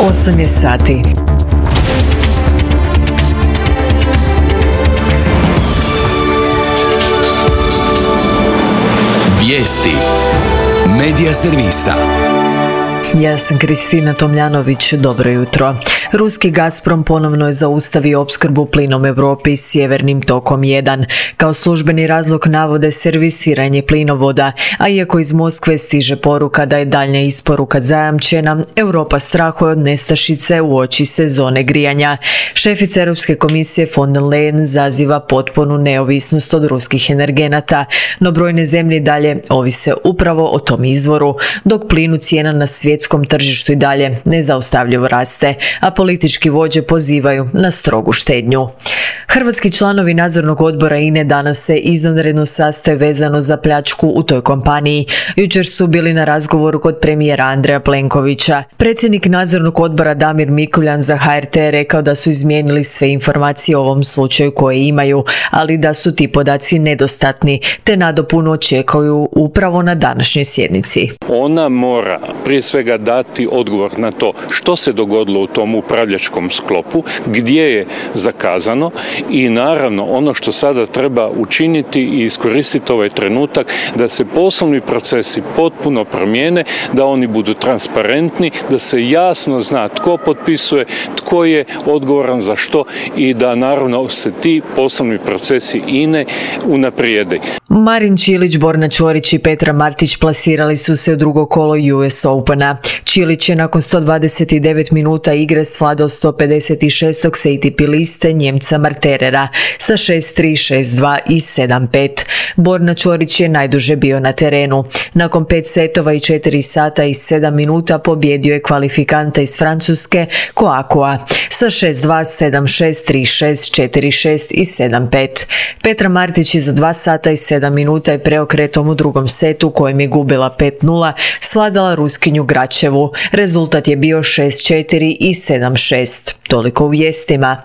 8 je sati. Vijesti Medija servisa. Ja sam Kristina Tomljanović, dobro jutro. Ruski Gazprom ponovno je zaustavio opskrbu plinom Europi sjevernim tokom 1. Kao službeni razlog navode servisiranje plinovoda, a iako iz Moskve stiže poruka da je daljnja isporuka zajamčena, Europa strahuje od nestašice uoči sezone grijanja. Šefica Europske komisije von der Leyen zaziva potpunu neovisnost od ruskih energenata, no brojne zemlje dalje ovise upravo o tom izvoru, dok plinu cijena na svjetskom tržištu i dalje nezaustavljivo raste, a politički vođe pozivaju na strogu štednju. Hrvatski članovi nadzornog odbora INA-e danas se izvanredno sastaju vezano za pljačku u toj kompaniji. Jučer su bili na razgovoru kod premijera Andreja Plenkovića. Predsjednik nadzornog odbora Damir Mikuljan za HRT je rekao da su izmijenili sve informacije o ovom slučaju koje imaju, ali da su ti podaci nedostatni, te nadopunu očekuju upravo na današnjoj sjednici. Ona mora prije svega dati odgovor na to što se dogodilo u tom upravljačkom sklopu, gdje je zakazano i naravno ono što sada treba učiniti i iskoristiti ovaj trenutak da se poslovni procesi potpuno promijene, da oni budu transparentni, da se jasno zna tko potpisuje, tko je odgovoran za što i da naravno se ti poslovni procesi INA-e unaprijede. Marin Čilić, Borna Ćorić i Petra Martić plasirali su se u drugo kolo US Opena. Čilić je nakon 129 minuta igre svladao 156. sa ATP liste Njemca Marterera sa 6-3, 6-2 i 7-5. Borna Ćorić je najduže bio na terenu. Nakon 5 setova i 4 sata i 7 minuta pobjedio je kvalifikanta iz Francuske Kouakoua sa 6-2, 7-6, 3-6, 4-6 i 7-5. Petra Martić je za 2 sata i 7 minuta i preokretom u drugom setu, kojem je gubila 5-0, svladala Ruskinju Gračevu. Rezultat je bio 6-4 i 7-6. Toliko u vijestima.